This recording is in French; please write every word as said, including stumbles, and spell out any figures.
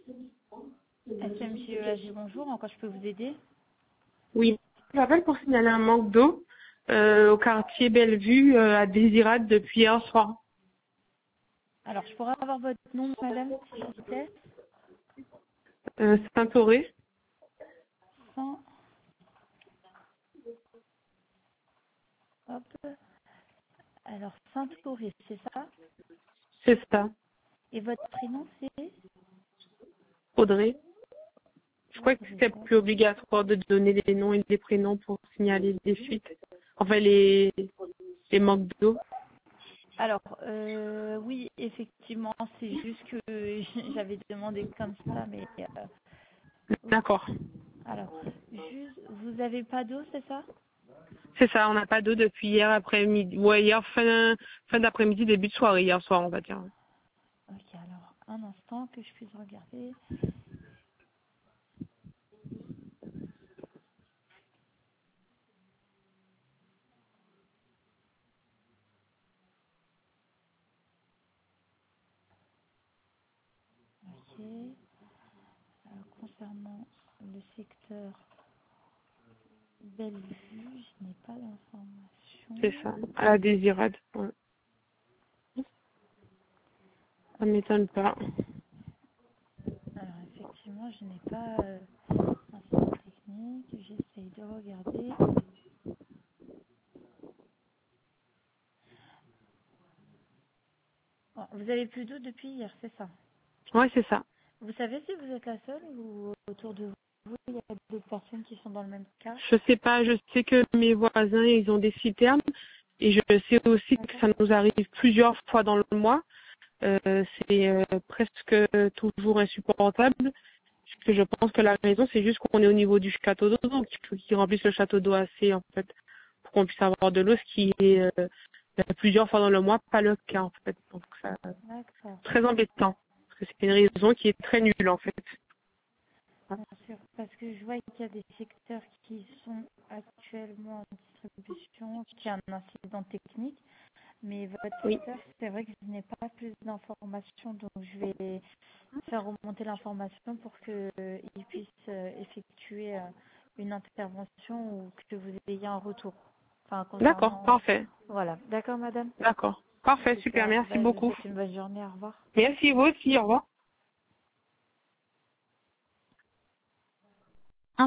S M J E A G, bonjour, en quoi je peux vous aider? Oui, j'appelle pour signaler un manque d'eau euh, au quartier Bellevue euh, à Désirade depuis hier soir. Alors, je pourrais avoir votre nom, madame, s'il vous plaît? Euh, Saint-Auré, Saint... Hop. Alors, Saint-Auré, c'est ça? c'est ça. Et votre prénom, c'est? Audrey. Je crois que Audrey, c'était hop. plus obligatoire de donner les noms et les prénoms pour signaler des fuites. Enfin, les, les manques d'eau. Alors, euh, oui, effectivement, c'est juste que j'avais demandé comme ça, mais... euh, oui. D'accord. Alors, juste, vous avez pas d'eau, c'est ça? C'est ça, on n'a pas d'eau depuis hier après-midi. Ouais, hier fin, fin d'après-midi, début de soirée, hier soir, on va dire. Ok, alors, un instant que je puisse regarder. Ok. Alors, concernant le secteur Bellevue, je n'ai pas C'est d'informations. ça, à la Désirade. Ouais. Ça m'étonne pas. Alors, effectivement, je n'ai pas euh, incident technique. J'essaye de regarder. Bon, vous avez plus d'eau depuis hier, c'est ça? Ouais, c'est ça. Vous savez si vous êtes la seule ou autour de vous, il y a d'autres personnes qui sont dans le même cas? Je sais pas, je sais que mes voisins, ils ont des citernes et je sais aussi que D'accord. ça nous arrive plusieurs fois dans le mois. Euh, c'est euh, presque toujours insupportable. Parce que je pense que la raison, c'est juste qu'on est au niveau du château d'eau, donc il faut qu'ils remplissent le château d'eau assez, en fait, pour qu'on puisse avoir de l'eau, ce qui est euh, ben, plusieurs fois dans le mois, pas le cas, en fait. Donc, ça, D'accord. très embêtant. Parce que c'est une raison qui est très nulle, en fait. Bien sûr, parce que je vois qu'il y a des secteurs qui sont actuellement en distribution, qui a un incident technique, mais votre Oui. secteur, c'est vrai que je n'ai pas plus d'informations, donc je vais faire remonter l'information pour qu'ils puissent euh, effectuer euh, une intervention ou que vous ayez un retour. Enfin, D'accord, concernant... parfait. Voilà. D'accord, madame? D'accord. Parfait, super, Super. merci Bah, je vous beaucoup. souhaite une bonne journée. Au revoir. Merci, vous aussi, au revoir.